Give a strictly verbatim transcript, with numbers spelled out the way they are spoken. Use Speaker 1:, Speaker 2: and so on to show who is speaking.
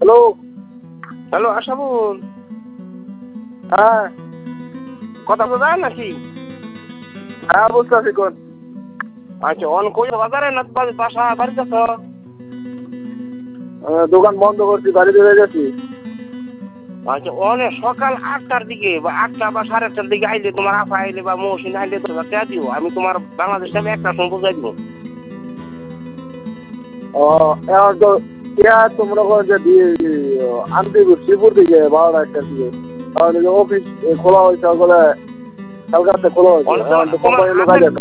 Speaker 1: Hello
Speaker 2: hello Ashabul,
Speaker 1: হ্যাঁ
Speaker 2: কথা বলা যায় নাকি?
Speaker 1: হ্যাঁ বুঝতেছি কোন
Speaker 2: আচ্ছা, অন কই বাজারে না বা- বাসা বাড়িতে তো?
Speaker 1: আহ, দোকান বন্ধ করছি, বাড়িতে রয়ে গেছি।
Speaker 2: আচ্ছা, অনে সকাল আটটার দিকে বা আটটা বা সাড়ে আটটার দিকে আইলে তোমার আপা আইলে বা মৌসিন আইলে তো টেয়া দিও, আমি তোমার বাংলাদেশ টাইমে একটা সময় বুঝাই দিব।
Speaker 1: ও এখন তো ইয়া তোমরা করে যে দিয়ে আনতে শ্রীপুর থেকে বারোটা একটার দিকে, কারণ এই যে অফিস এ, খোলা হয়েছে সকালে, কালকাতে খোলা হয়েছে,
Speaker 2: অনে
Speaker 1: এখন তো কোম্পানির লোক আছে।